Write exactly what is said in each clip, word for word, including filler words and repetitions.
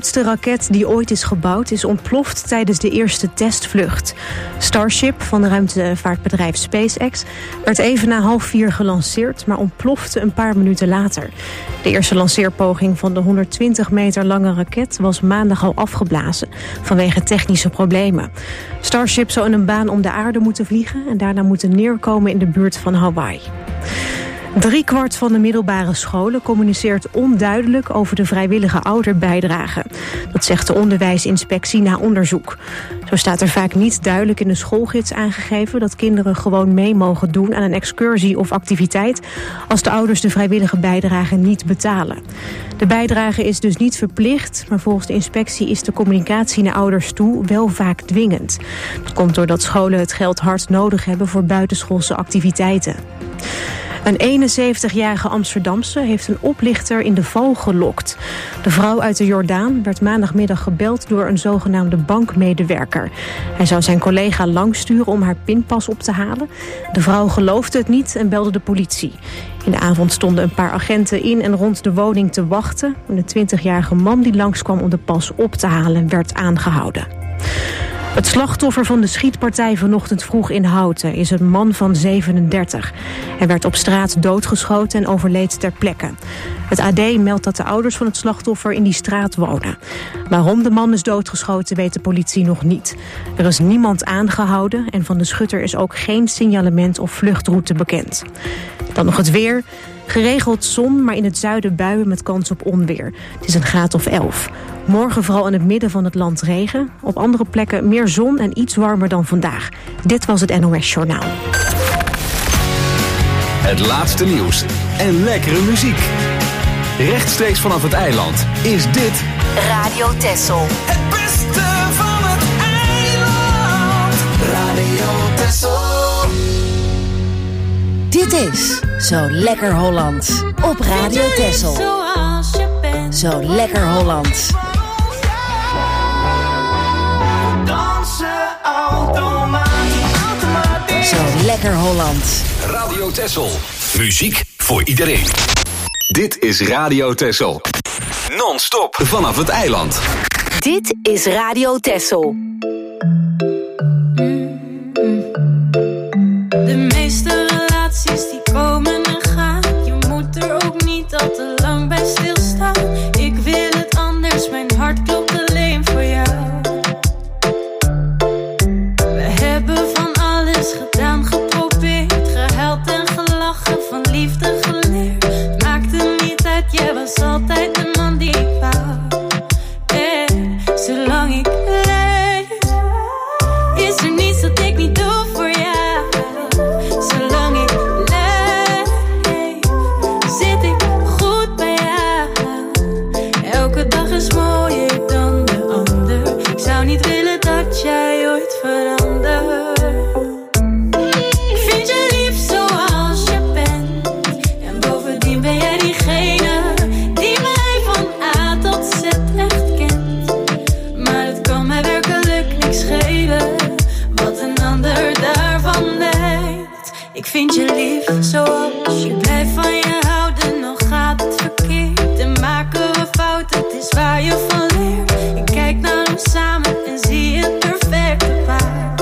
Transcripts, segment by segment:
oudste raket die ooit is gebouwd is ontploft tijdens de eerste testvlucht. Starship van de ruimtevaartbedrijf SpaceX werd even na half vier gelanceerd, maar ontplofte een paar minuten later. De eerste lanceerpoging van de honderdtwintig meter lange raket was maandag al afgeblazen vanwege technische problemen. Starship zou in een baan om de aarde moeten vliegen en daarna moeten neerkomen in de buurt van Hawaii. Driekwart van de middelbare scholen communiceert onduidelijk over de vrijwillige ouderbijdrage. Dat zegt de onderwijsinspectie na onderzoek. Zo staat er vaak niet duidelijk in de schoolgids aangegeven dat kinderen gewoon mee mogen doen aan een excursie of activiteit als de ouders de vrijwillige bijdrage niet betalen. De bijdrage is dus niet verplicht, maar volgens de inspectie is de communicatie naar ouders toe wel vaak dwingend. Dat komt doordat scholen het geld hard nodig hebben voor buitenschoolse activiteiten. Een eenenzeventigjarige Amsterdamse heeft een oplichter in de val gelokt. De vrouw uit de Jordaan werd maandagmiddag gebeld door een zogenaamde bankmedewerker. Hij zou zijn collega langsturen om haar pinpas op te halen. De vrouw geloofde het niet en belde de politie. In de avond stonden een paar agenten in en rond de woning te wachten. De twintigjarige man die langskwam om de pas op te halen werd aangehouden. Het slachtoffer van de schietpartij vanochtend vroeg in Houten is een man van zevenendertig. Hij werd op straat doodgeschoten en overleed ter plekke. Het A D meldt dat de ouders van het slachtoffer in die straat wonen. Waarom de man is doodgeschoten weet de politie nog niet. Er is niemand aangehouden en van de schutter is ook geen signalement of vluchtroute bekend. Dan nog het weer. Geregeld zon, maar in het zuiden buien met kans op onweer. Het is een graad of elf. Morgen vooral in het midden van het land regen. Op andere plekken meer zon en iets warmer dan vandaag. Dit was het N O S Journaal. Het laatste nieuws en lekkere muziek. Rechtstreeks vanaf het eiland is dit Radio Texel. Het beste van het eiland. Radio Texel. Dit is Zo Lekker Hollands op Radio Texel. Zo Lekker Hollands. Dansen automatisch. Zo Lekker Hollands. Radio Texel. Muziek voor iedereen. Dit is Radio Texel. Non-stop vanaf het eiland. Dit is Radio Texel. De meeste relaties die komen en gaan. Je moet er ook niet al te lang bij stilstaan. Ik wil het anders, mijn hart klopt alleen voor jou. We hebben van alles gedaan, geprobeerd, gehuild en gelachen, van liefde geleerd. Maakte niet uit, jij was altijd de man die ik wou. En zolang ik leef, is er niets dat ik niet doe voor jou. Zolang ik leef, zit ik goed bij jou. Elke dag is mooier dan de ander. Ik zou niet willen dat jij ooit verandert. Ik vind je lief zoals je bent. En bovendien ben jij diegene die mij van A tot Z echt kent. Maar het kan mij werkelijk niks schelen wat een ander daarvan denkt. Ik vind je lief zoals je blijft van je houden. Nog gaat het verkeerd en maken we fouten. Het is waar je van leert. Ik kijk naar ons samen en zie het perfecte paar.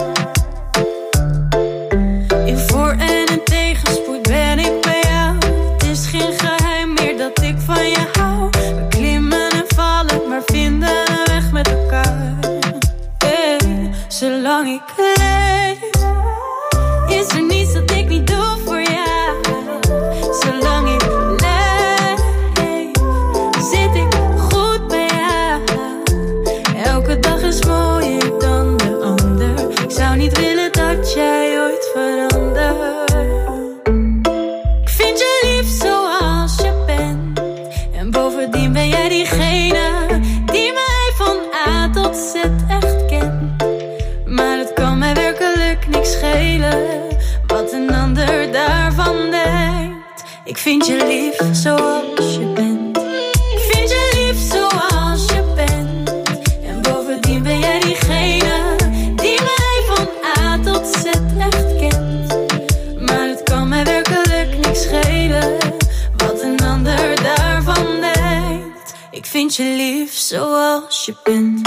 In voor- en in tegenspoed ben ik bij jou. Het is geen geheim meer dat ik van je hou. We klimmen en vallen, maar vinden een weg met elkaar. Hey, zolang ik leef, is er niets dat ik niet doe voor jou. Zolang ik leef, zit ik goed bij jou. Elke dag is mooier dan de ander. Ik zou niet willen dat jij ooit verandert. Ik vind je lief zoals je bent. En bovendien ben jij diegene die mij van A tot Z echt kent. Maar het kan mij werkelijk niks schelen wat een ander daarvan denkt. Ik vind je lief zoals je bent. Ik vind je lief zoals je bent. En bovendien ben jij diegene die mij van A tot Z echt kent. Maar het kan mij werkelijk niks schelen wat een ander daarvan denkt. Ik vind je lief zoals zoals je bent.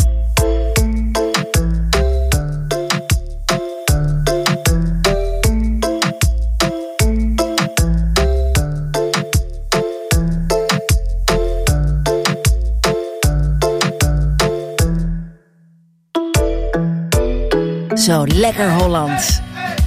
Zo lekker Hollands.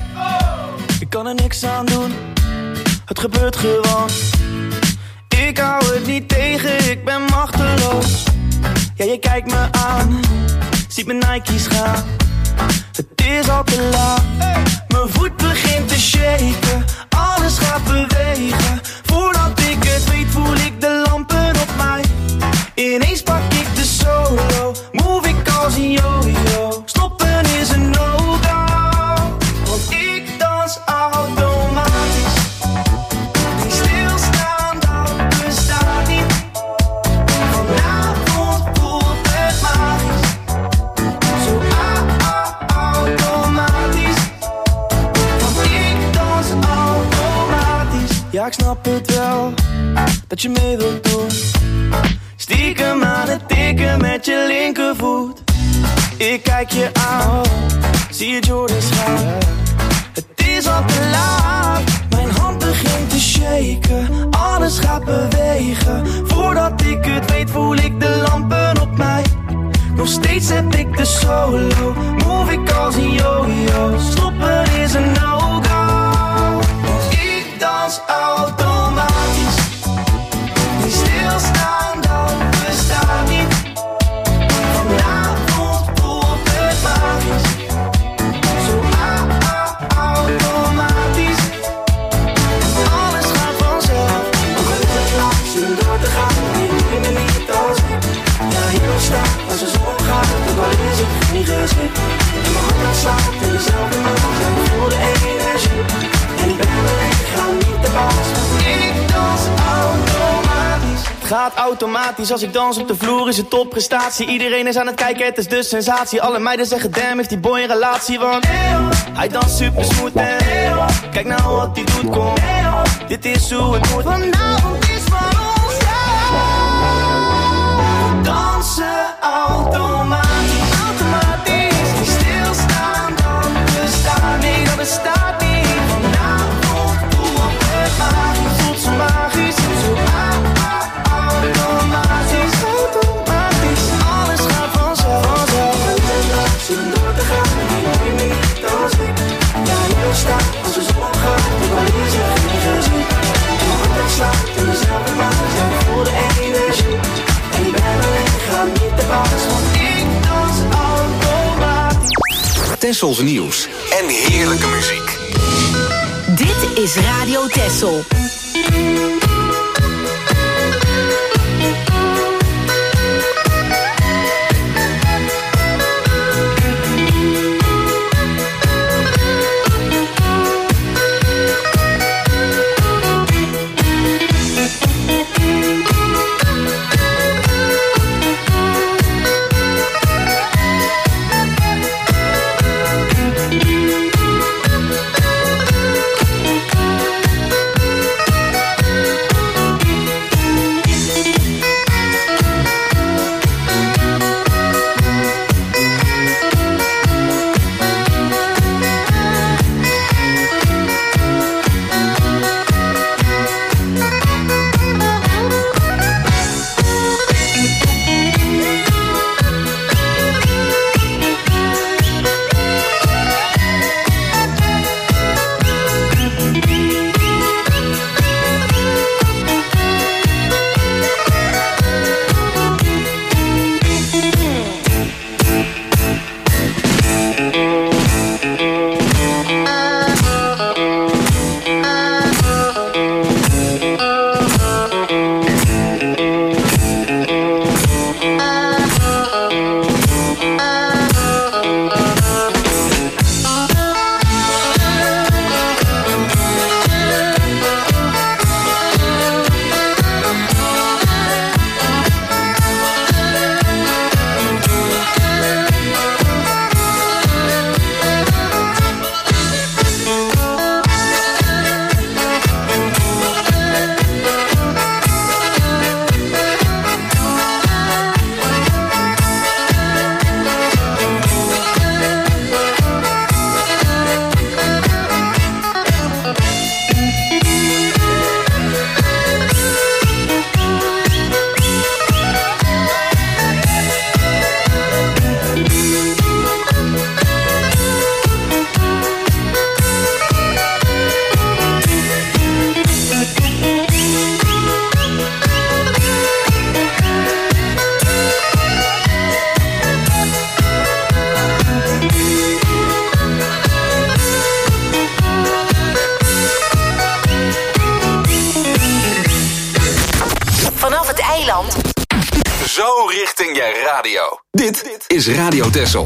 Ik kan er niks aan doen, het gebeurt gewoon. Ik hou het niet tegen, ik ben machteloos. Ja, je kijkt me aan, ziet mijn Nike's gaan. Het is al te laat, mijn voet begint te shaken. Alles gaat bewegen, voordat ik het weet voel ik de lampen op mij. Ineens pak ik de solo, move ik als een yo-yo. Stoppen is een no-go, want ik dans automatisch. Die stilstaan, dat bestaat niet. Vanavond voelt het magisch. Zo automatisch, want ik dans automatisch. Ja, ik snap het wel, dat je mee wilt doen. Stiekem aan het tikken met je linkervoet. Ik kijk je aan, zie je Jordans gaan. Het is al te laat, mijn hand begint te shaken. Alles gaat bewegen, voordat ik het weet voel ik de lampen op mij. Nog steeds heb ik de solo, move ik als een yo-yo. Stoppen is een no-go, want ik dans automatisch. Die stilstaan, dat bestaat niet. Vanavond voelt het magisch. Zo automatisch. Alles gaat vanzelf. Ook al is het laat, zin door te gaan. Je moet me niet als ik. Ja, hier staat als de zon gaat. Ook al is het niet gezien. En mijn hart slaat in dezelfde maat. En ik voel de energie. En ik ben alleen, ik ga niet te baas. Ik dans automatisch. Het gaat automatisch, als ik dans op de vloer is het topprestatie. Iedereen is aan het kijken, het is de sensatie. Alle meiden zeggen damn, heeft die boy een relatie. Want hij danst super smooth en kijk nou wat hij doet, kom. Dit is hoe het moet. Vanavond is van ons, ja. We dansen automatisch, automatisch. Die stilstaan, dat bestaat niet, dat bestaat niet. Vanavond voelt het magisch, voelt zo magisch. Zo automatisch, automatisch. Alles gaat vanzelf, vanzelf. Zin door te gaan, die moet je niet als ik. Ja, hier staat als de zon gaat. Ik wil hier zeggen, niet gezien. En mijn hart slaat in dezelfde maat. En ik voel de energie. En ik ben alleen, ik ga niet te baas. Want ik dans automatisch. Tessels nieuws en heerlijke muziek. Dit is Radio Tessel. radio. Dit is Radio Texel.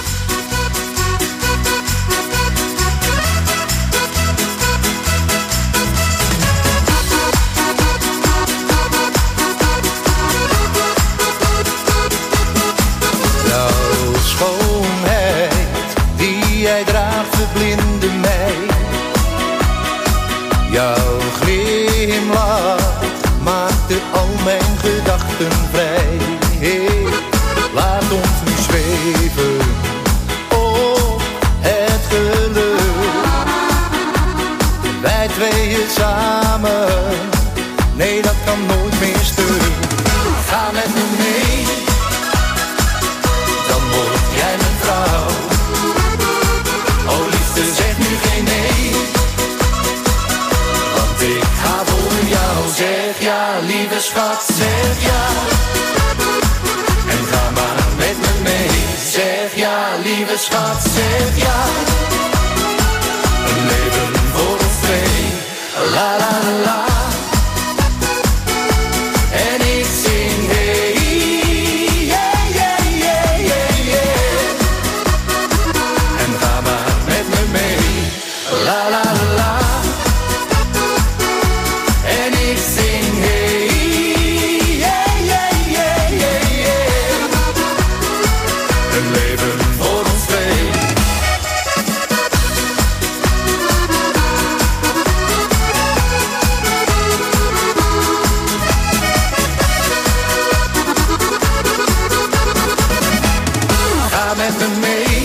Jouw schoonheid, die jij draagt, verblindde mij. Jouw glimlach maakte al mijn gedachten vrij. Hey, laat ons nu zweven op het geluk. Wij tweeën samen, nee dat kan nooit meer stuk. Ga met me mee, dan word jij mijn vrouw. Oh liefde, zeg nu geen nee, want ik ga voor jou. Zeg ja, lieve schat, zeg ja. En ga maar met me mee. Zeg ja, lieve schat, zeg ja. Een leven voor ons twee. La la la la. En ik zing hey, yeah, yeah, yeah, yeah, yeah. En ga maar met me mee. La la la la. En ik zing hey, yeah, yeah, yeah, yeah, yeah. Een leven voor ons twee. Ga met me mee,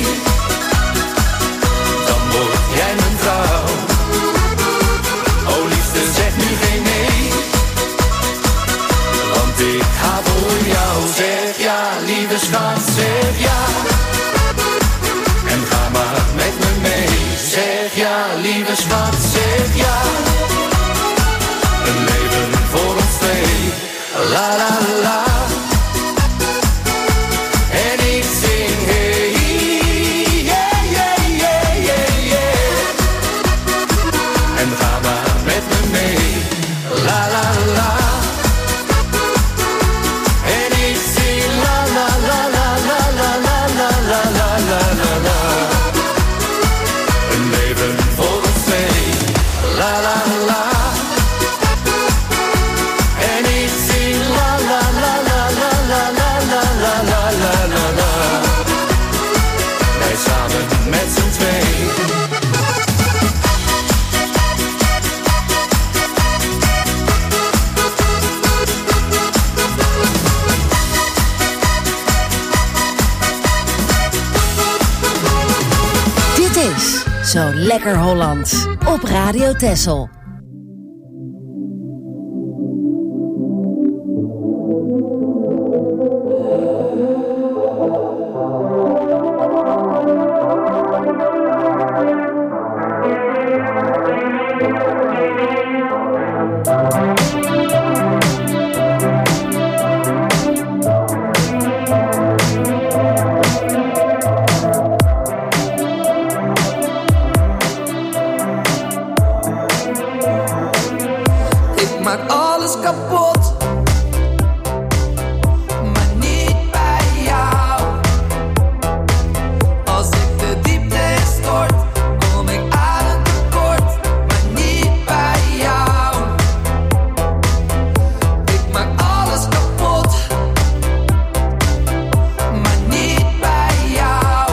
dan word jij mijn vrouw. Oh liefste, zeg nu geen nee, want ik ga voor jou. Zeg ja, lieve schat, zeg ja. En ga maar met me mee. Zeg ja, lieve schat, zeg ja. Een leven voor ons twee. La la la. En ik zing hey, yeah, yeah, yeah, yeah, yeah. En ga maar met me mee. La la la. En ik zing la la la la la la la la la la la la la. Een leven voor ons twee. La la la. En ik zing la la la la la la la la la la la la la. Wij samen met z'n twee. Dit is Zo Lekker Holland op Radio Texel. Ik maak alles kapot, maar niet bij jou. Als ik de diepte instort, kom ik adem tekort, maar niet bij jou. Ik maak alles kapot, maar niet bij jou.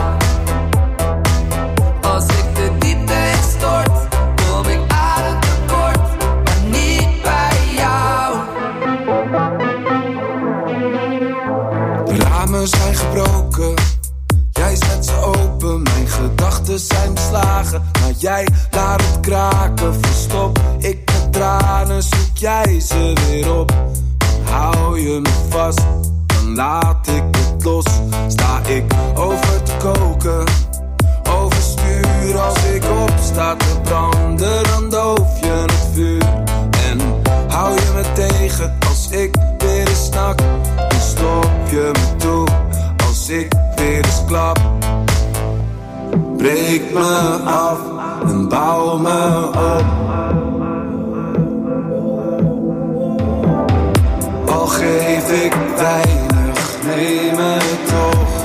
Als ik de diepte instort, kom ik adem tekort, maar niet bij jou. De ramen zijn gebroken, jij zet ze open. Mijn gedachten zijn beslagen, maar jij laat het kraken. Verstop ik met tranen, zoek jij ze weer op. Hou je me vast, dan laat ik het los. Sta ik over te koken, overstuur. Als ik opsta te branden, dan doof je het vuur. En hou je me tegen als ik weer eens snak. Dan stop je me toe als ik weer eens klap. Breek me af en bouw me op. Al geef ik weinig, neem me toch.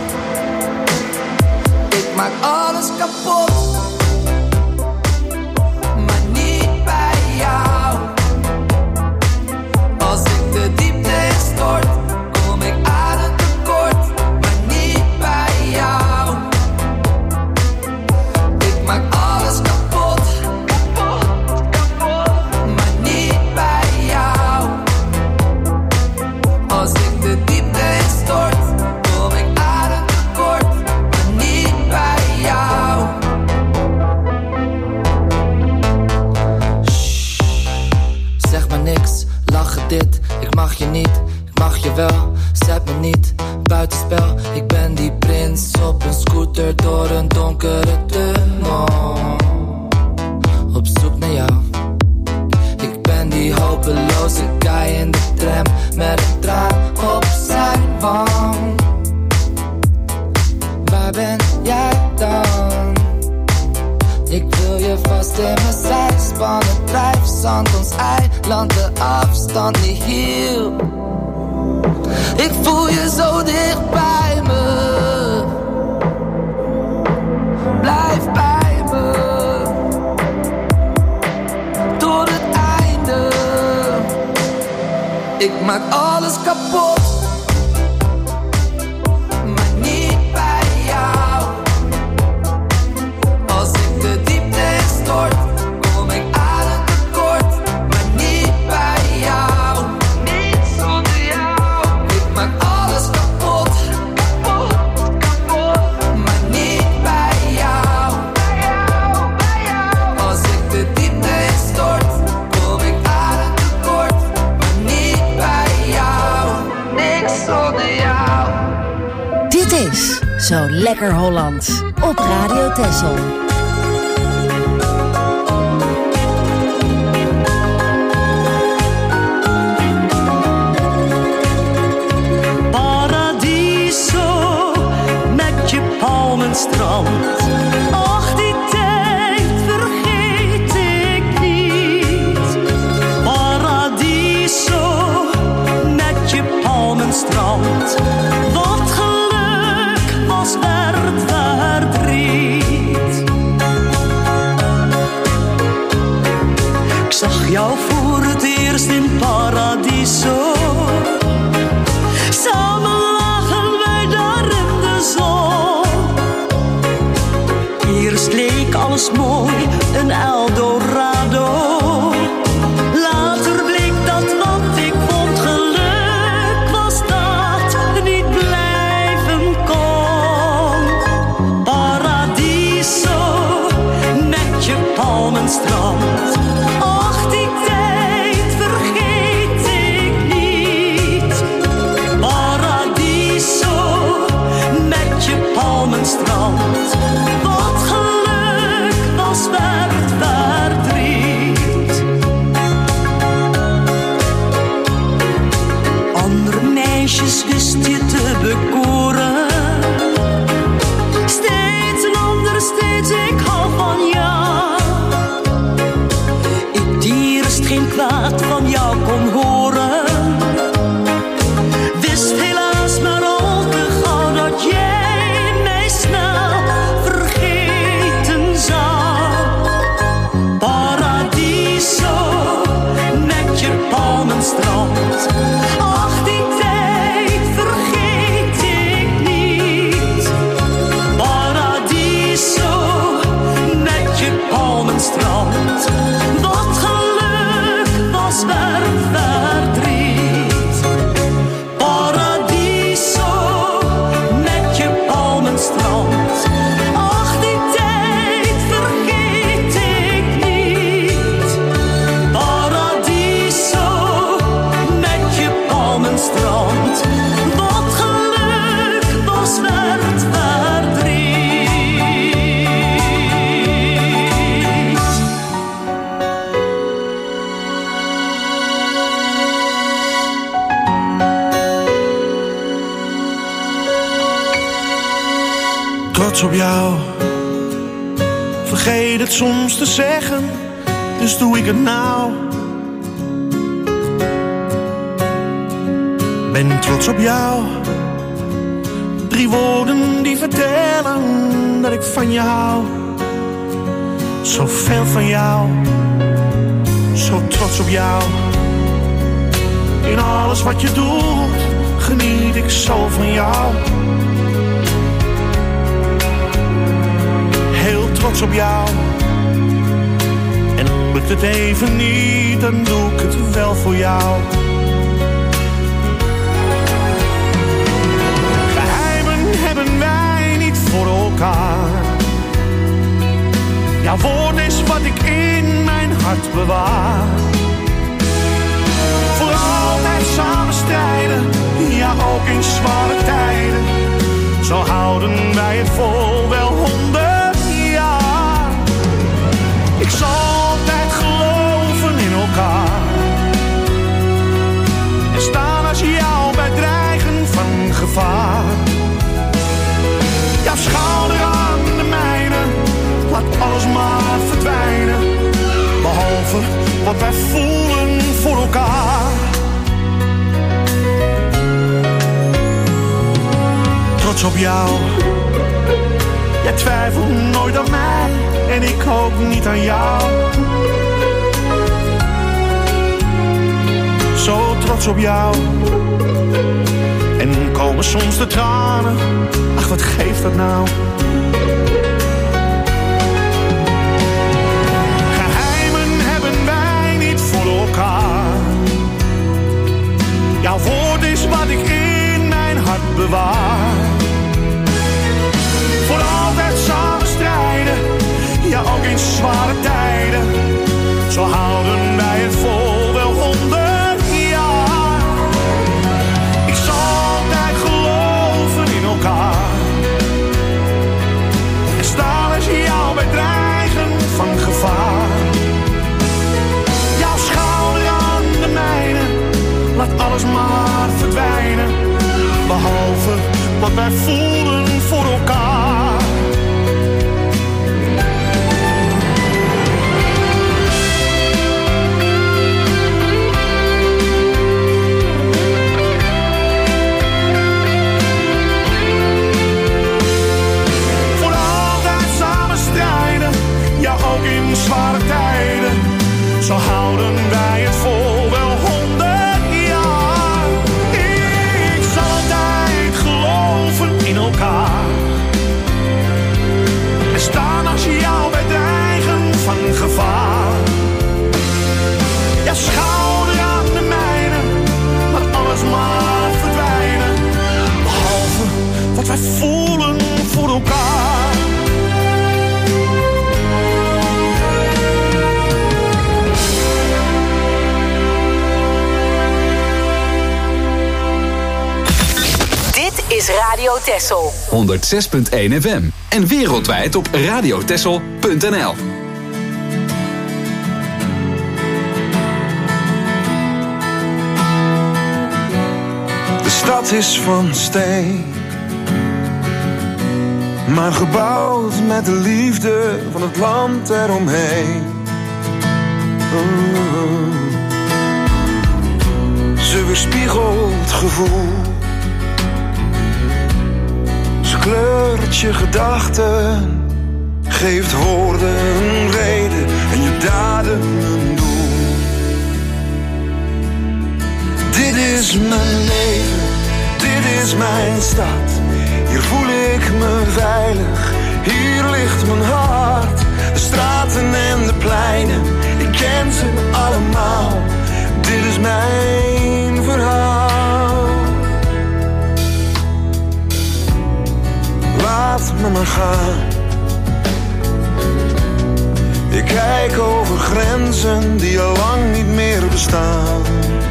Ik maak alles kapot, maar niet bij jou. Als ik de diepte instort, kom ik adem tekort, maar niet bij jou. Ik maak alles kapot, kapot, kapot, maar niet bij jou. Als ik de diepte instort, kom ik adem tekort, maar niet bij jou. Shh, zeg maar niks, lachen dit, ik mag je niet, ik mag je wel, zet me niet buitenspel. Ik ben die prins op een scooter door een donkere tunnel, op zoek naar jou. Ik ben die hopeloze guy in de tram met een traan op zijn wang. Waar ben jij dan? Ik wil je vast in mijn zij spannen, drijfzand, ons eiland, de afstand niet hield. Ik voel je zo dicht bij me, blijf bij me, tot het einde. Ik maak alles kapot, maar niet bij jou. Als ik de diepte instort, kom ik adem tekort, maar niet bij jou. Niet zonder jou. Ik maak alles kapot, kapot, kapot, maar niet bij jou. Bij jou, bij jou. Als ik de diepte instort, kom ik adem tekort, maar niet bij jou. Niks zonder jou. Dit is Zo Lekker Holland op Radio Texel. Paradiso met je palmenstrand. Ach, die tijd vergeet ik niet. Paradiso met je palmenstrand. Wat geluk was werd verdriet. Ik zag jou voor het eerst in Paradiso. Samen lagen wij daar in de zon. Eerst leek alles mooi, een Eldorado. Later bleek dat wat ik vond geluk was dat niet blijven kon. Paradiso met je palmenstrand. Ach, die tijd vergeet ik niet. Paradiso met je palmenstrand. Wat geluk was werd verdriet. Andere meisjes wist je te bekoren. Steeds een ander, steeds ik hou van jou. Ik die eerst geen kwaad van jou kon horen. Wist helaas maar al te gauw dat jij mij snel vergeten zou. Paradiso met je palmenstrand. Ach, die tijd vergeet ik niet. Paradiso met je palmenstrand. Wat geluk was werd verdriet. Paradiso met je palmenstrand. Ach, die tijd vergeet ik niet. Paradiso met je palmenstrand. Wat geluk was werd verdriet. Trots op jou, vergeet het soms te zeggen, dus doe ik het nou. Ben trots op jou, Drie woorden die vertellen dat ik van je hou. Zoveel van jou, zo trots op jou. In alles wat je doet, geniet ik zo van jou. Heel trots op jou. En lukt het even niet, dan doe ik het wel voor jou. Geheimen hebben wij niet voor elkaar. Jouw woord is wat ik in mijn hart bewaar. Voor altijd samen strijden, ja ook in zware tijden. Zo houden wij het vol wel honderd jaar. Ik zal altijd geloven in elkaar. En staan als jou bij dreigen van gevaar. Jouw schouder aan de mijne, laat alles maar verdwijnen. Behalve wat wij voelen voor elkaar. Trots op jou. Jij twijfelt nooit aan mij en ik ook niet aan jou. Zo trots op jou. En komen soms de tranen. Ach, wat geeft dat nou? Jouw woord is wat ik in mijn hart bewaar. Voor altijd samen strijden, ja ook in zware tijden. Zo houden wij het vol wel honderd jaar. Ik zal altijd geloven in elkaar. En staan als jou bij dreigen van gevaar. Jouw schouder aan de mijne, laat alles maar verdwijnen. Behalve wat wij voelen voor elkaar. Voor altijd samen strijden, ja ook in zware tijden. Zo houden wij het vol wel honderd jaar. Ik zal altijd geloven in elkaar. En staan als jou bij dreigen van gevaar. Ja, schouder aan de mijne, laat alles maar verdwijnen. Behalve wat wij voelen voor elkaar. Is Radio Texel honderd zes punt één F M en wereldwijd op radiotexel punt n l. De stad is van steen, maar gebouwd met de liefde van het land eromheen. Oh. Ze weerspiegelt gevoel. Kleurt je gedachten, geeft woorden een reden en je daden een doel. Dit is mijn leven, dit is mijn stad. Hier voel ik me veilig, hier ligt mijn hart. De straten en de pleinen, ik ken ze allemaal. Dit is mijn verhaal. Laat me maar gaan. Ik kijk over grenzen die al lang niet meer bestaan.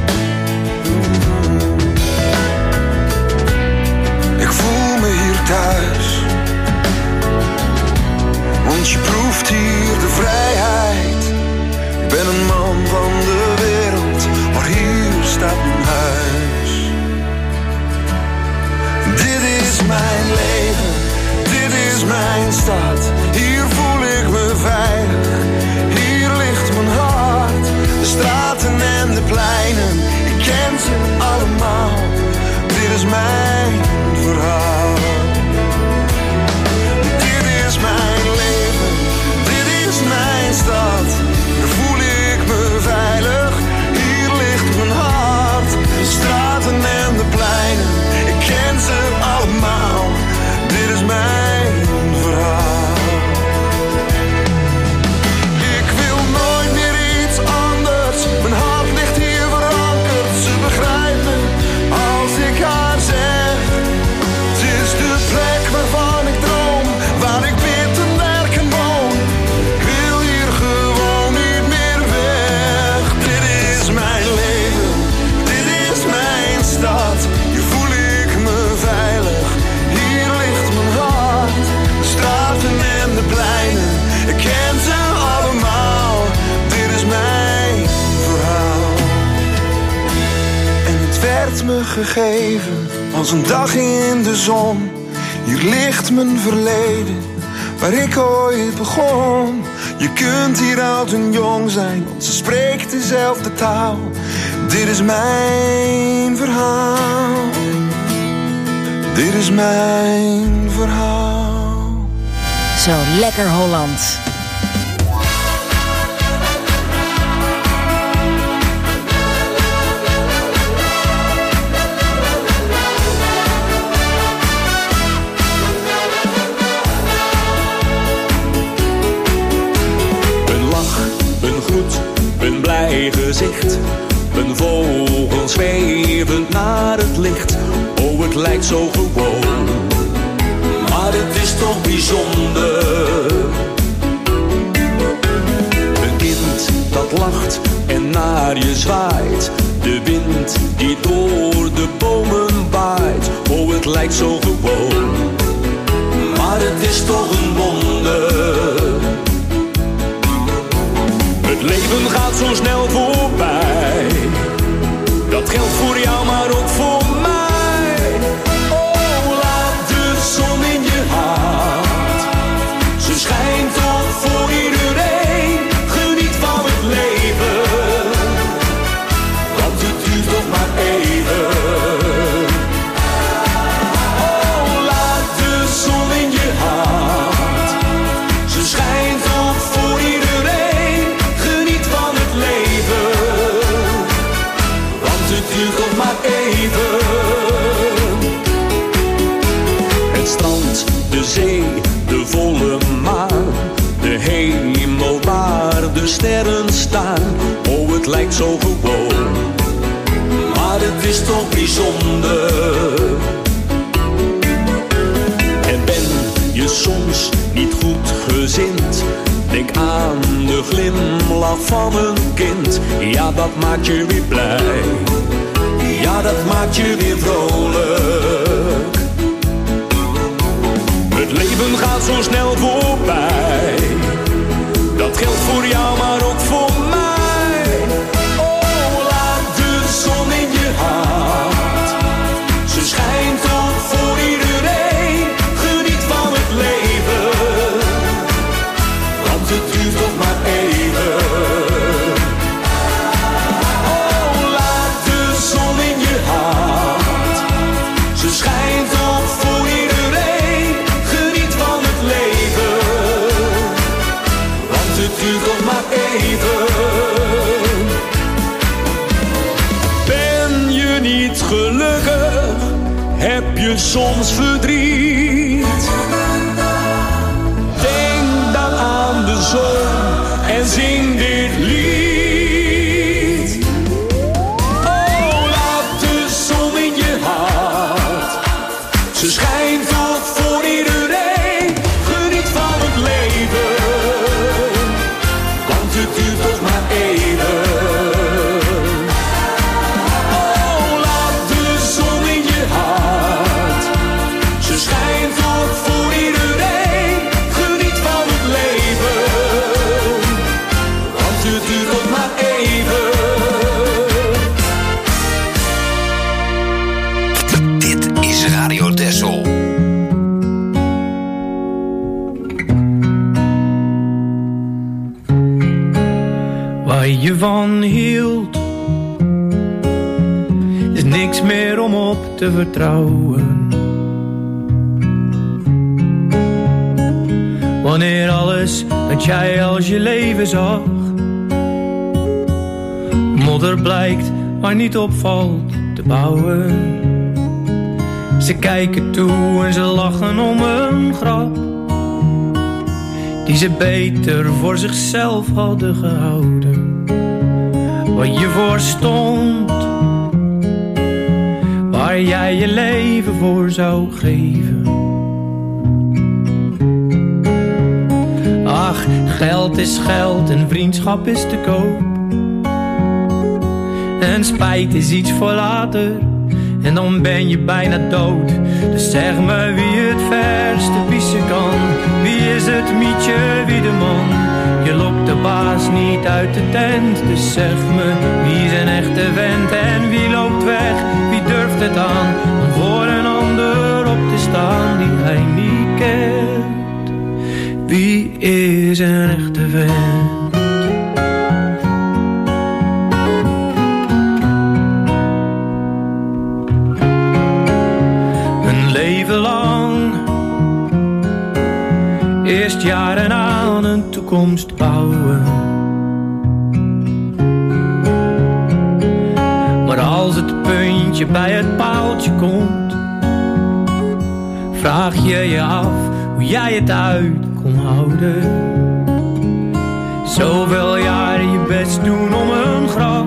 Ik voel me hier thuis, want je proeft hier de vrijheid. Ik ben een man van de wereld, maar hier staat mijn huis. Dit is mijn leven, dit is mijn stad. Hier voel ik me veilig, hier ligt mijn hart. De straten en de pleinen, ik ken ze allemaal. Dit is mijn verhaal. gegeven als een dag in de zon. Hier ligt mijn verleden, waar ik ooit begon. Je kunt hier oud en jong zijn, want ze spreekt dezelfde taal. Dit is mijn verhaal. Dit is mijn verhaal. Zo lekker Holland. Een blij gezicht, een vogel zwevend naar het licht. Oh, het lijkt zo gewoon, maar het is toch bijzonder. Een kind dat lacht en naar je zwaait. De wind die door de bomen waait. Oh, het lijkt zo gewoon, maar het is toch een wonder. Het leven gaat zo snel voorbij. Dat geldt voor jou, maar ook voor mij. Oh, laat de zon in je hart. Ze schijnt toch voor iedereen. Geniet van het leven, want het duurt toch maar even. Oh, laat de zon in je hart. Ze schijnt toch voor iedereen. Het duurt toch maar even. Het strand, de zee, de volle maan. De hemel waar de sterren staan. Oh, het lijkt zo gewoon, maar het is toch bijzonder. En ben je soms niet goed gezind? Denk aan de glimlach van een kind. Ja, dat maakt je weer blij. Ja, dat maakt je weer vrolijk. Het leven gaat zo snel voorbij. Dat geldt voor jou, maar ook voor mij. Oh, laat de zon in je hart. Ze schijnt toch voor iedereen. Geniet van het leven, want het duurt toch maar even. Ze schijnt toch voor iedereen. Geniet van het leven, want het duurt toch maar even. Ben je niet gelukkig? Heb je soms verdriet? Denk dan aan de zon en zing dit lied. Ze schijnt toch voor iedereen. Geniet van het leven, want het duurt toch maar even. Oh, laat de zon in je hart. Ze schijnt toch voor iedereen. Geniet van het leven, want het duurt toch maar even. Radio Texel. Waar je van hield, is niks meer om op te vertrouwen. Wanneer alles dat jij als je leven zag, modder blijkt waar niet op valt te bouwen. Ze kijken toe en ze lachen om een grap die ze beter voor zichzelf hadden gehouden. Wat je voor stond, waar jij je leven voor zou geven. Ach, geld is geld en vriendschap is te koop. En spijt is iets voor later, en dan ben je bijna dood. Dus zeg me wie het verste pissen kan. Wie is het mietje, wie de man? Je lokt de baas niet uit de tent. Dus zeg me wie is een echte vent en wie loopt weg? Wie durft het aan om voor een ander op te staan die hij niet kent? Wie is een echte vent? Een leven lang, eerst jaren aan een toekomst bouwen. Maar als het puntje bij het paaltje komt, vraag je je af hoe jij het uit kon houden. Zoveel jaren je best doen om een grap,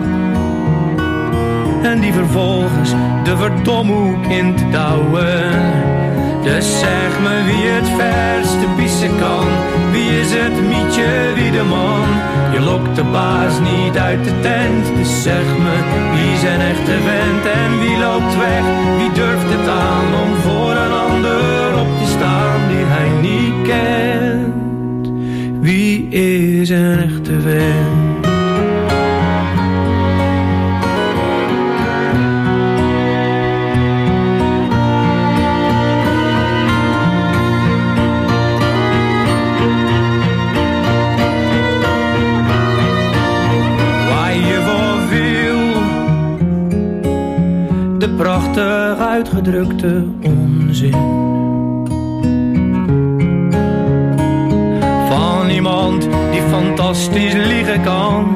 en die vervolgens de verdomhoek in te douwen. Dus zeg me wie het verste pissen kan. Wie is het mietje, wie de man? Je lokt de baas niet uit de tent. Dus zeg me wie zijn echte vent en wie loopt weg? Wie durft het aan om voor een ander op te staan die hij niet kent? Wie is een echte vent? Prachtig uitgedrukte onzin van iemand die fantastisch liegen kan,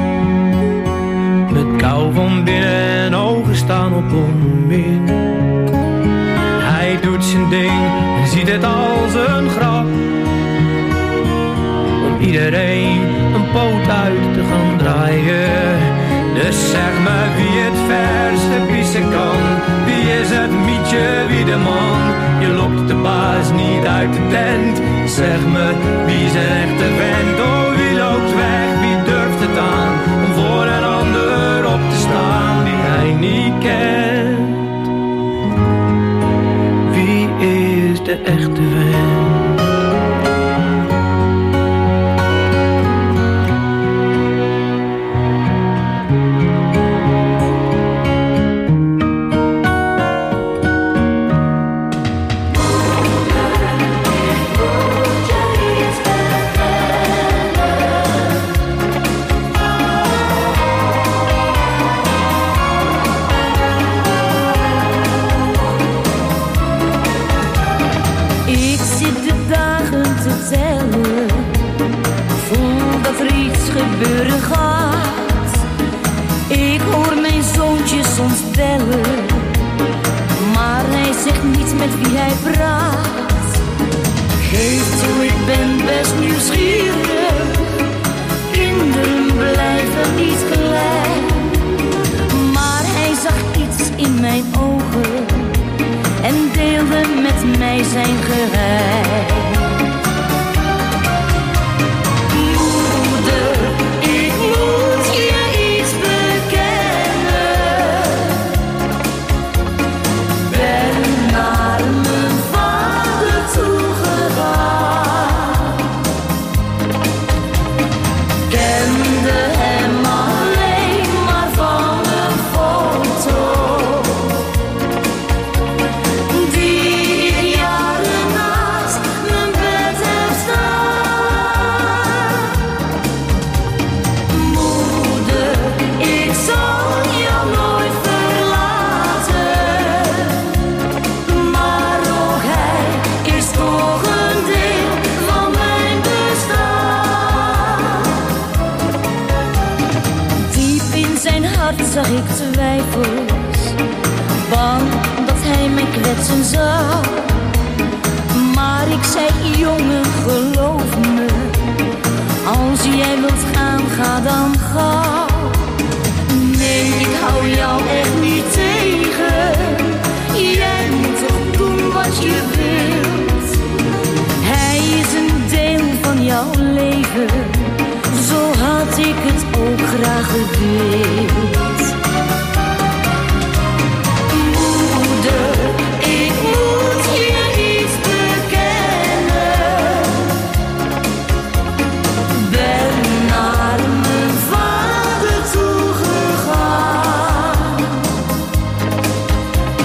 met kou van binnen en ogen staan op onmin. Hij doet zijn ding en ziet het als een grap, om iedereen een poot uit te gaan draaien. Dus zeg me wie het verste pissen kan. Wie is het mietje, wie de man? Je lokt de baas niet uit de tent. Zeg me wie is een echte vent? Oh, wie loopt weg, wie durft het aan om voor een ander op te staan die hij niet kent? Wie is de echte vent? Gebeuren gaat. Ik hoor mijn zoontje soms bellen, maar hij zegt niet met wie hij praat. Geef toe, ik ben best nieuwsgierig. Kinderen blijven niet klein, maar hij zag iets in mijn ogen en deelde met mij zijn geheim. Zag ik twijfels, bang dat hij mij kwetsen zou. Maar ik zei, jongen, geloof me, als jij wilt gaan, ga dan gauw. Nee, ik hou jou echt niet tegen, jij moet toch doen wat je wilt. Hij is een deel van jouw leven, zo had ik het ook graag gewild. Moeder, ik moet je iets bekennen. Ben naar mijn vader toegegaan.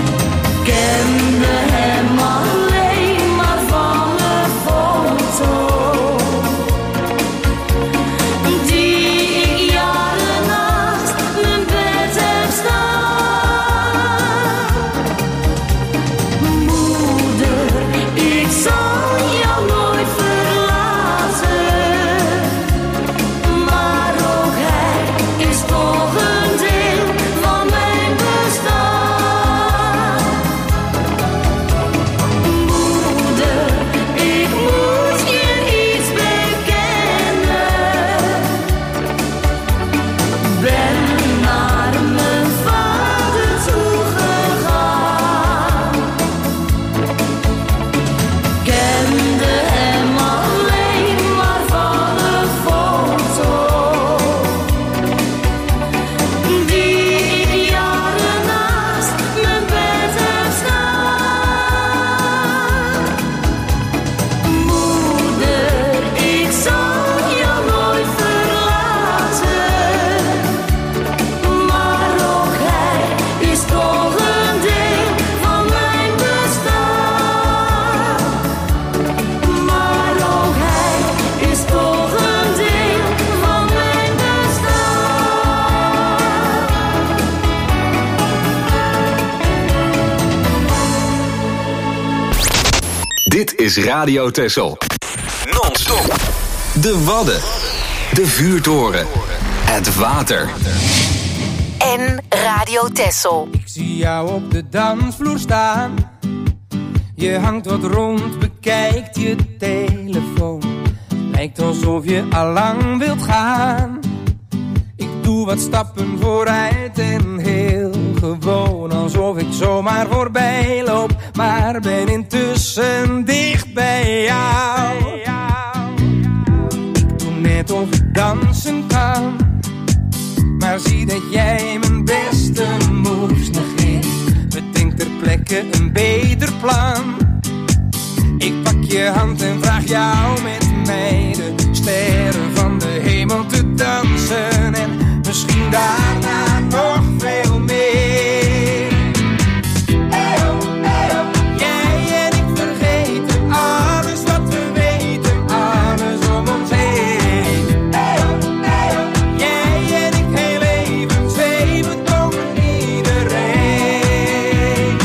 Dit is Radio Texel. Non-stop. De Wadden. De Vuurtoren. Het water. En Radio Texel. Ik zie jou op de dansvloer staan. Je hangt wat rond, bekijkt je telefoon. Lijkt alsof je allang wilt gaan. Ik doe wat stappen vooruit en heel gewoon. Alsof ik zomaar voorbij loop, maar ben intussen dicht bij jou. Ik doe net of ik dansen kan, maar zie dat jij mijn beste moves negeert. Bedenk ter plekke een beter plan. Ik pak je hand en vraag jou met mij de sterren van de hemel te dansen. En misschien daarna nog veel meer. Eyo, eyo. Jij en ik vergeten alles wat we weten, alles om ons heen. Eyo, eyo. Jij en ik heel even zweven over iedereen.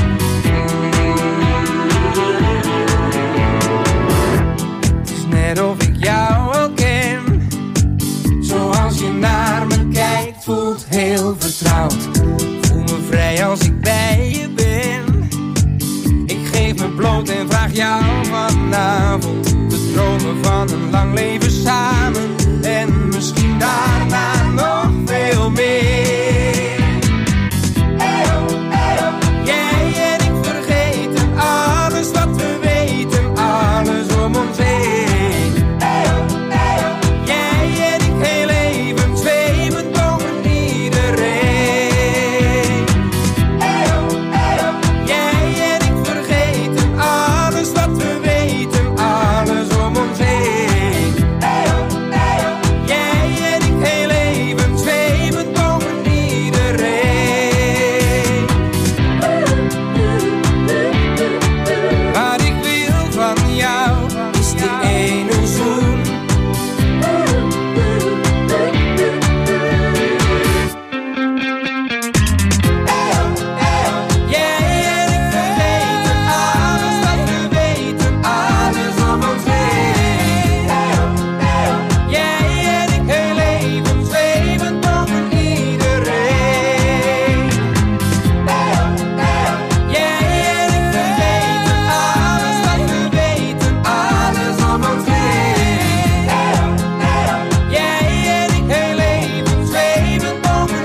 Het is net of ik jou al ken. Zoals je naar me kijkt, voelt heel vertrouwd. Voel me vrij als ik bij je ben. Ik geef me bloot en vraag jou vanavond te dromen van een lang leven samen. En misschien daarna nog veel meer. Eyo, eyo. Jij en ik vergeten alles wat we weten, alles om ons heen. Eyo, eyo. Jij en ik heel even zweven over iedereen. Eyo, eyo. Jij en ik vergeten alles wat we weten, alles om ons heen. Eyo, eyo. Jij en ik heel even zweven over iedereen. Wat ik wil van jou is die ene zoen. Jij en ik vergeten alles wat we weten, alles om ons heen. Jij en ik heel even zweven over iedereen. Jij en ik vergeten alles wat we weten, alles om ons heen. Jij en ik heel even zweven over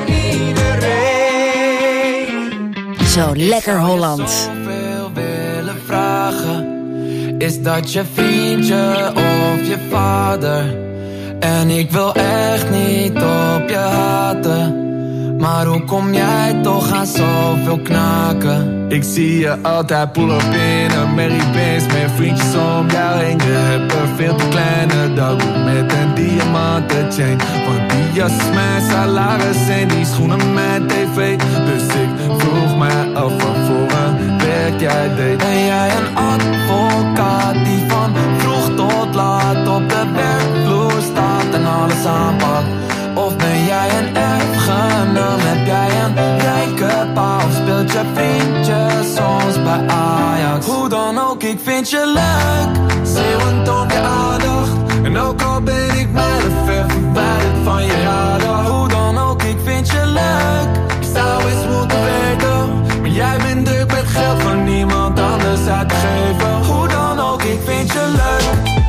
iedereen. Zo lekker Holland. Zoveel willen vragen. Is dat je vriendje of je vader? En ik wil echt niet op je haten, maar hoe kom jij toch aan zoveel knaken? Ik zie je altijd pull-up in een Mary Benz met vriendjes om jou heen. Je hebt een veel te kleine dag met een diamanten chain. Want die jas is mijn salaris en die schoenen mijn tv. Dus ik vroeg mij af wat voor een werk jij deed. Ben jij een advocaat die van vroeg tot laat op de werkvloer staat en alles aanpakt? Of ben jij een erfgenaam? Heb jij een rijke pa? Of speelt je vriendje soms bij Ajax? Hoe dan ook, ik vind je leuk, Zeeuwend om je aandacht. En ook al ben ik mijlen ver verwijderd van je radar. hoe dan ook, ik vind je leuk. Je zou eens moeten weten, maar jij bent druk met geld van niemand anders uit te geven. Hoe dan ook, ik vind je leuk.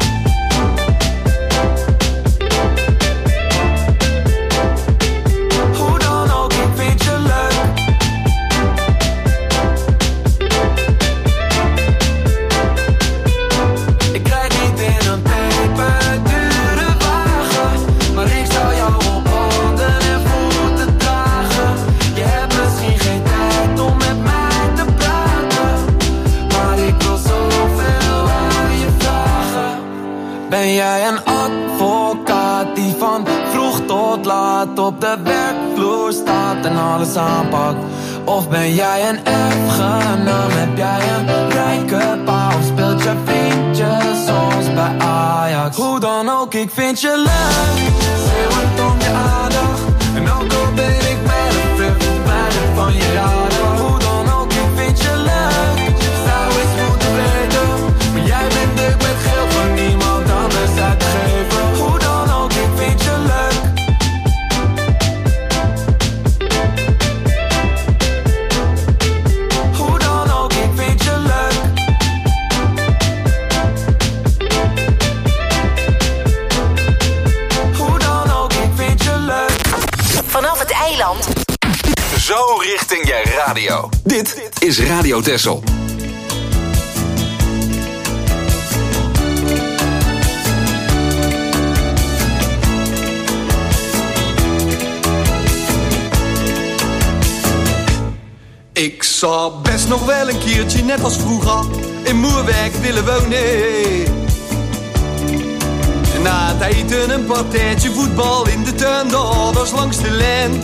Hoe dan ook, ik vind je leuk. Ik krijg niet in een peperdure wagen, maar ik zou jou op handen en voeten dragen. Je hebt misschien geen tijd om met mij te praten, maar ik wil zoveel aan je vragen. Ben jij een advocaat die van vroeg tot laat op de werkvloer staat en alles aanpakt? Of ben jij een erfgenaam? Heb jij een rijke pa? Of speelt je vriendje soms bij Ajax? Hoe dan ook, ik vind je leuk, Zeeuwend om je aandacht. En ook al ben ik mijlen ver verwijderd van je radar. hoe dan ook, ik vind je leuk. Je zou eens moeten weten, maar jij richting je radio. Dit is Radio Texel. Ik zou best nog wel een keertje, net als vroeger, in Moerwijk willen wonen. Na het eten een partijtje voetbal in de tuin, de ouders langs de lijn.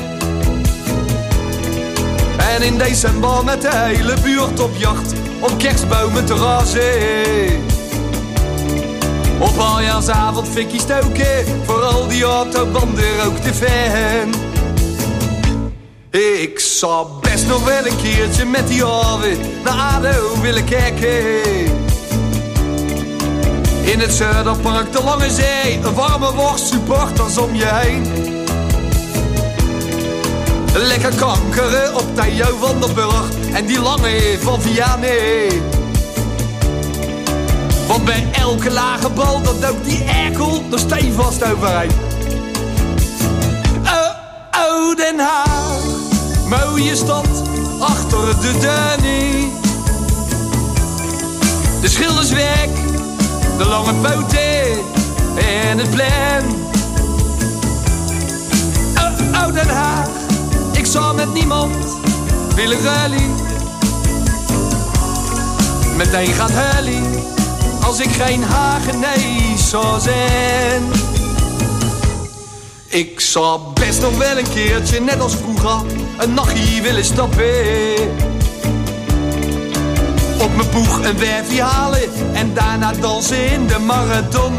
En in december met de hele buurt op jacht, op kerstbomen te razen. Op aljaarsavond fikkie stoken, voor al die autobanden ook te fan. Ik zou best nog wel een keertje met die ouwe naar ADO willen kijken. In het Zuiderpark, de Lange Zee, een warme worst, supporters om je heen. Lekker kankeren op Theo van der Burg en die lange van Vianney. Want bij elke lage bal, dat dook die erkel er steenvast overheen. Oh, oh, Den Haag, mooie stad, achter de Dunny. De Schildersweg, de lange poten en het plein. Oh, oh, Den Haag, ik zou met niemand willen ruilen. Meteen gaat huilen, als ik geen Hagenees zou zijn. Ik zou best nog wel een keertje, net als vroeger, een nachtje willen stappen. Op mijn boeg een werfje halen en daarna dansen in de marathon.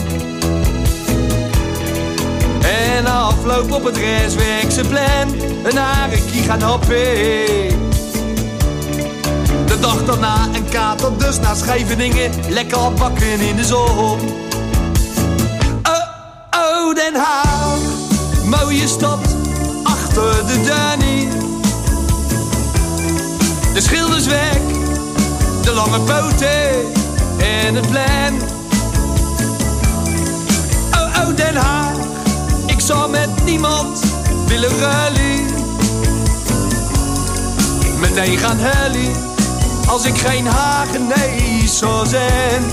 En na afloop op het Rijswijkse-plein een harekie gaan happen. De dag daarna een kater dus naar Scheveningen, lekker bakken in de zon. Oh, oh, Den Haag, mooie stad, achter de Dunny. De Schildersweg, de lange poten en het plein. Oh, oh, Den Haag, ik zou met niemand willen ruilen. Meteen gaan huilen, als ik geen Hagenees zou zijn.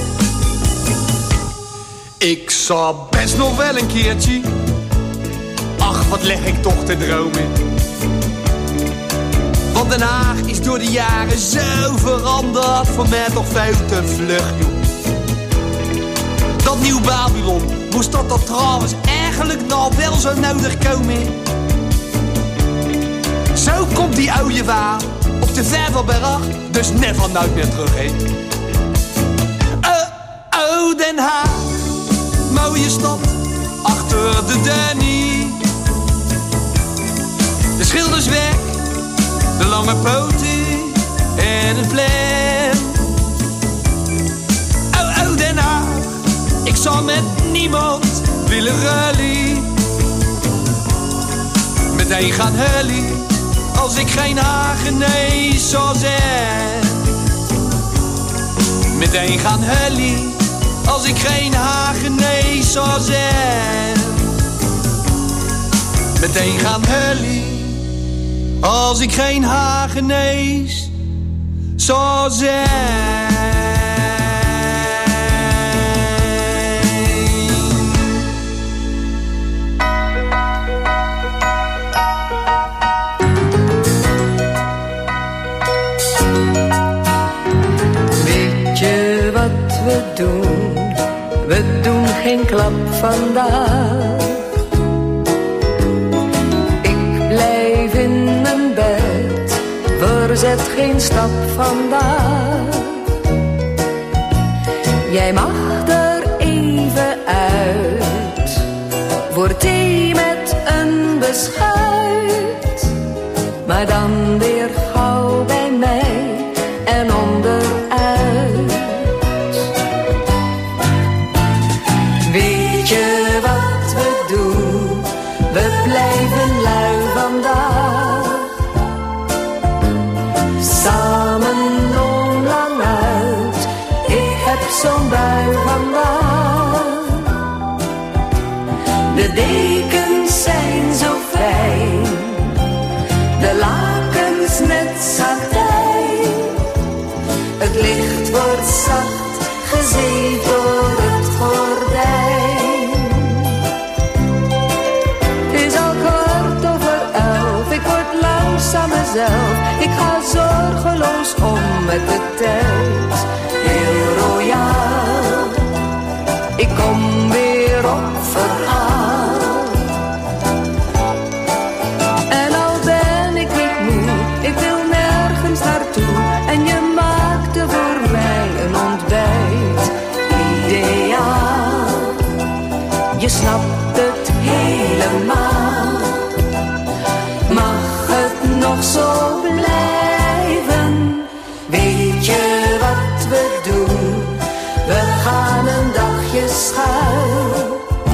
Ik zou best nog wel een keertje, ach wat leg ik toch te dromen. Want Den Haag is door de jaren zo veranderd, voor mij toch veel te vlug, joh. Dat nieuw Babylon, moest dat dat trouwens eigenlijk nou wel zo nodig komen? Zo komt die oude waar op de Vervelberg, dus never nooit meer terug, hé. Oh, oh, Den Haag, mooie stad, achter de Dunny. De Schildersweg, de lange poten en het plein. Oh, oh, Den Haag, ik zou met niemand willen ruilen. Meteen gaan huilen, als ik geen Hagenees zou zijn. Meteen gaan huilen, als ik geen Hagenees zou zijn. Meteen gaan huilen, als ik geen Hagenees zou zijn. Weet je wat we doen? We doen geen klap vandaag. Verzet geen stap vandaag. Jij mag er even uit, voor thee met een beschuit. Maar dan weer gauw bij mij en onderuit. Weet je wat we doen? We blijven lui vandaag. Samen lang uit, ik heb zo'n bui vandaag. De dekens zijn zo fijn, de lakens vanzelf. Ik ga zorgeloos om met de tijd. Heel royaal, ik kom weer op verhaal. En al ben ik niet moe, ik wil nergens naartoe. En je maakte voor mij een ontbijt ideaal. Je snapt het helemaal. Mag het nog zo blijven? Weet je wat we doen? We gaan een dagje schuil.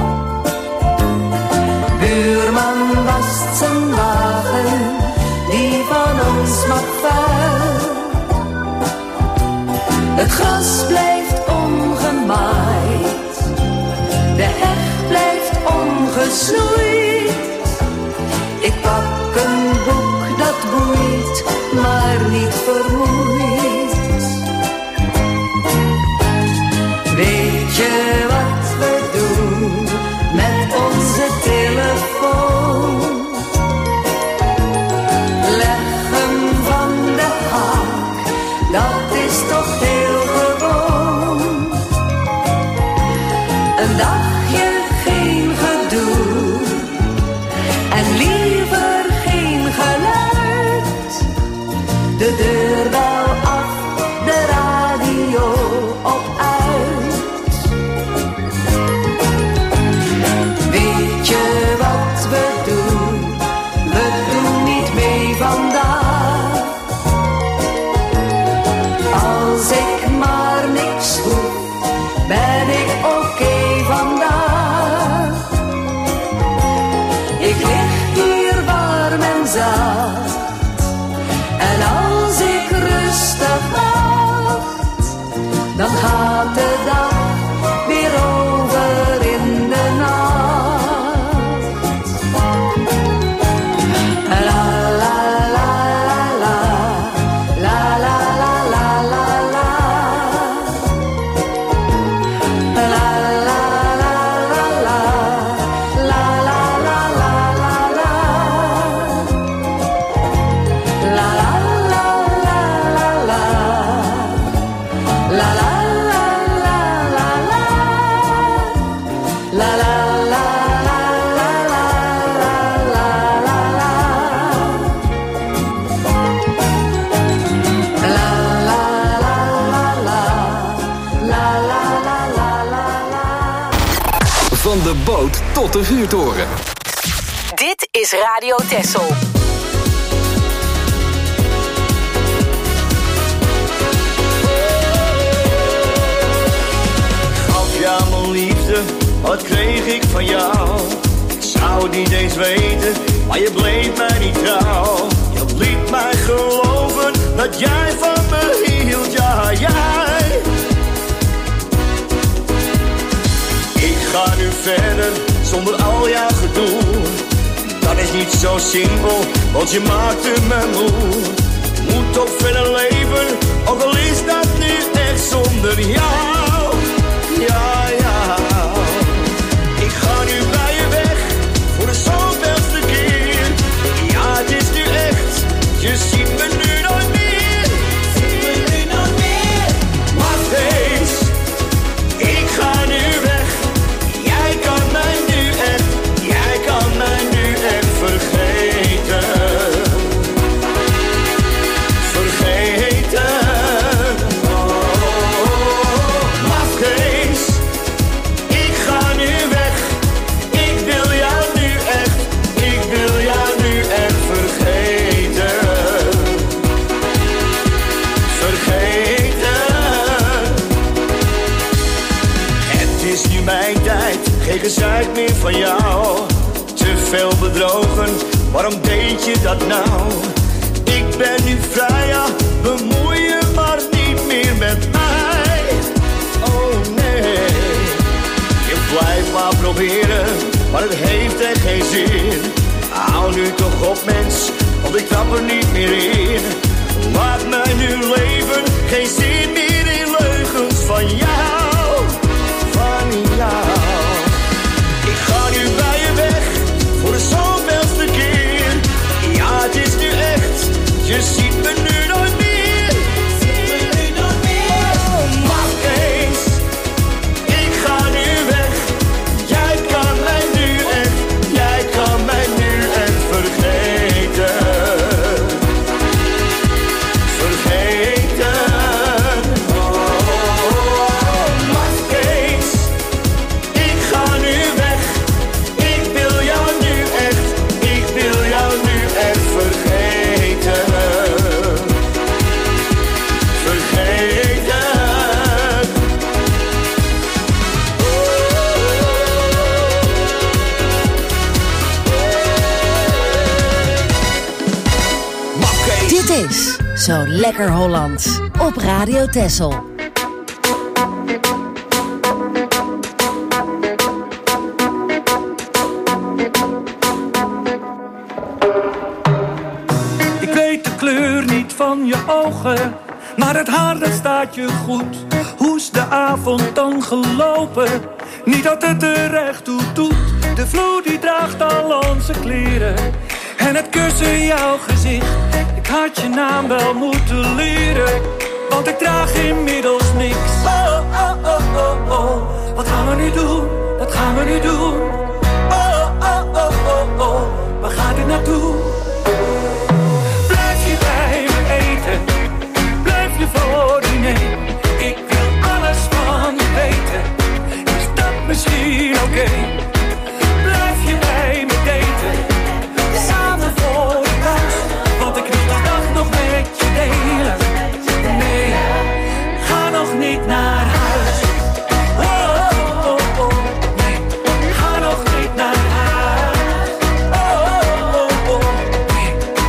Buurman wast zijn wagen, die van ons mag vuil. Het gras blijft ongemaaid, de heg blijft ongesnoeid. Ik pak een boek dat boeit, maar niet vermoeit. Weet je wat we doen met onze telefoon? Leg hem van de haak, dat is toch heel gewoon. Een dagje geen gedoe en liever geen geluid. De deurbel af, de radio op uit. Weet je wat we doen? We doen niet mee vandaag. Als ik maar niks hoef, ben ik oké vandaag. Ik lig hier warm en zacht. En als ik rustig wacht, dan gaat de dag weer over in de nacht. La la la la la, la la la la la la. La la la la la, la la la la la la. La la la la la la. La la la la la la. La la la la la la la la la. La la la la la. La la la la la la. Van de boot tot de vuurtoren. Dit is Radio Texel. Gaf jou mijn liefde, wat kreeg ik van jou? Ik zou het niet eens weten, maar je bleef mij niet trouw. Je liet mij geloven dat jij van me hield, ja jij. Ik ga nu verder zonder al jouw gedoe. Dat is niet zo simpel, want je maakte me moe. Moet toch verder leven, ook al is dat nu echt zonder jou. Ja, ja. Ik ga nu bij je weg, voor de zoveelste keer. Ja, het is nu echt, je ziet me nu nooit meer. Ziet me nu nooit meer. Wacht eens, ik ga nu weg. Jij kan mij nu echt, jij kan mij nu echt vergeten. Vergeten. Oh, wacht eens, ik ga nu weg. Ik wil jou nu echt, ik wil jou nu echt vergeten. Vergeten. Het is nu mijn tijd, geen gezeik meer van jou. Te veel bedrogen, waarom deed je dat nou? Ik ben nu vrij, ja, bemoei je maar niet meer met mij. Oh nee, je blijft maar proberen, maar het heeft echt geen zin. Hou nu toch op mens, want ik trap er niet meer in. Laat mij nu leven, geen zin meer in leugens van jou. Van jou. Ik ga nu bij je weg, voor de zoveelste keer. Ja, het is nu echt, is Zo Lekker Holland op Radio Texel. Ik weet de kleur niet van je ogen, maar het haar dat staat je goed. Hoe is de avond dan gelopen? Niet dat het er echt toe doet. De vloer die draagt al onze kleren en het kussen jouw gezicht. Ik had je naam wel moeten leren, want ik draag inmiddels niks. Oh, oh, oh, oh, oh. Wat gaan we nu doen? Wat gaan we nu doen? Oh, oh, oh, oh, oh. Waar gaat dit naartoe? Blijf je bij me eten? Blijf je voor diner? Ik wil alles van je weten. Is dat misschien oké? Okay? Blijf je bij me daten? Samen voor de huis, want ik wil de dag nog met je delen. Nee, ga nog niet naar huis. Oh, oh, oh, oh. Nee, ga nog niet naar huis. Oh, oh, oh, nee.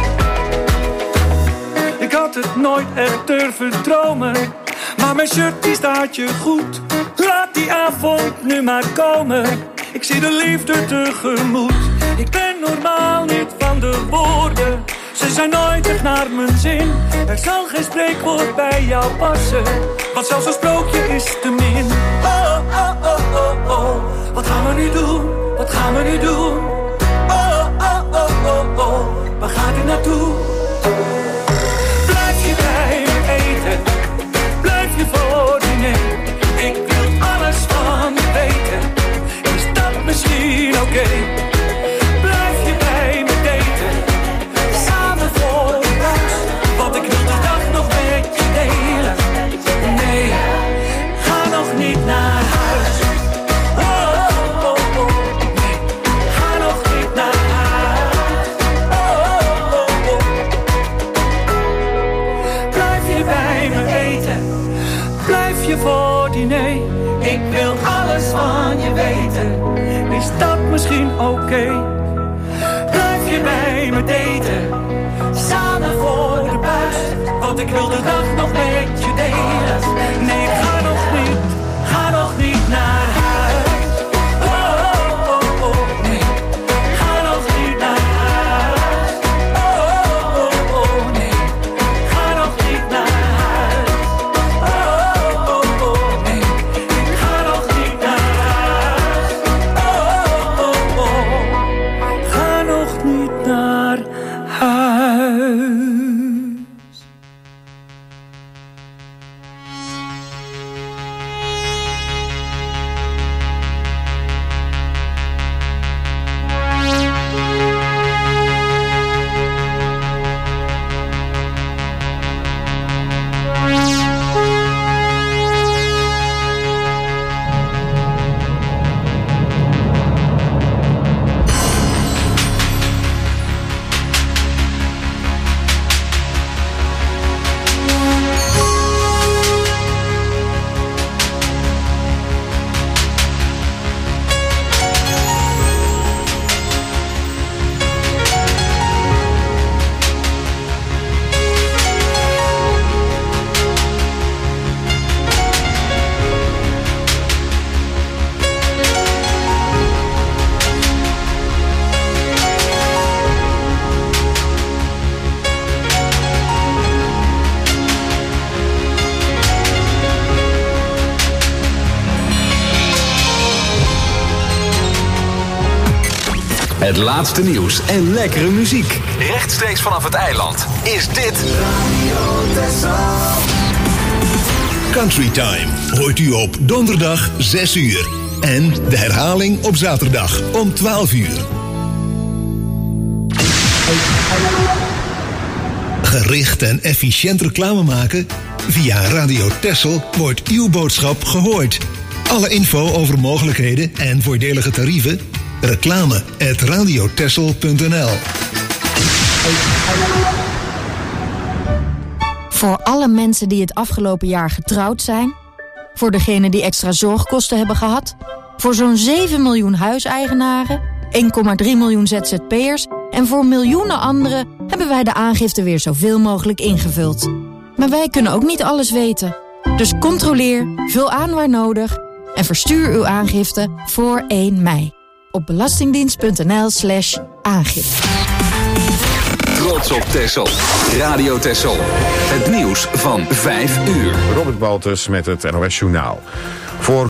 Ik had het nooit echt durven dromen, maar mijn shirt die staat je goed. Laat die avond nu maar komen, ik zie de liefde tegemoet. Ik ben normaal niet van de woorden, ze zijn nooit echt naar mijn zin. Er zal geen spreekwoord bij jou passen, want zelfs een sprookje is te min. Oh, oh, oh, oh, oh. Wat gaan we nu doen? Wat gaan we nu doen? Oh, oh, oh, oh, oh. Waar gaat dit naartoe? Blijf je bij me eten? Blijf je voor diner? Ik wil alles van je weten. Is dat misschien oké? Okay? Blijf je bij me daten? Samen voor de buis, want ik wil de dag nog met je delen. Nee, ga nog niet naar huis. Oh, oh, oh, oh. Nee, ga nog niet naar huis. Oh, oh, oh. Blijf je bij me eten? Blijf je voor diner? Ik wil alles van je weten. Is dat misschien oké? Okay? Blijf je bij me daten? Samen voor de buis, want ik wil de dag nog met je delen. Nee, ga nog niet, ga nog niet naar huis. Oh, oh, oh, oh, nee. Ga nog niet naar huis. Oh, oh, oh, nee. Ga nog niet naar huis. Oh, oh, oh, nee. Ga nog niet naar huis. Oh, oh, oh. Ga nog niet naar huis. Het laatste nieuws en lekkere muziek. Rechtstreeks vanaf het eiland is dit Country Time hoort u op donderdag zes uur. En de herhaling op zaterdag om twaalf uur. Gericht en efficiënt reclame maken? Via Radio Texel wordt uw boodschap gehoord. Alle info over mogelijkheden en voordelige tarieven? Reclame at radiotexel punt n l. Voor alle mensen die het afgelopen jaar getrouwd zijn, voor degenen die extra zorgkosten hebben gehad, voor zo'n zeven miljoen huiseigenaren, één komma drie miljoen Z Z P'ers en voor miljoenen anderen hebben wij de aangifte weer zoveel mogelijk ingevuld. Maar wij kunnen ook niet alles weten. Dus controleer, vul aan waar nodig en verstuur uw aangifte voor één mei. Op belastingdienst.nl slash aangifte. Trots op Texel. Radio Texel. Het nieuws van vijf uur. Robert Baltus met het N O S Journaal. Voor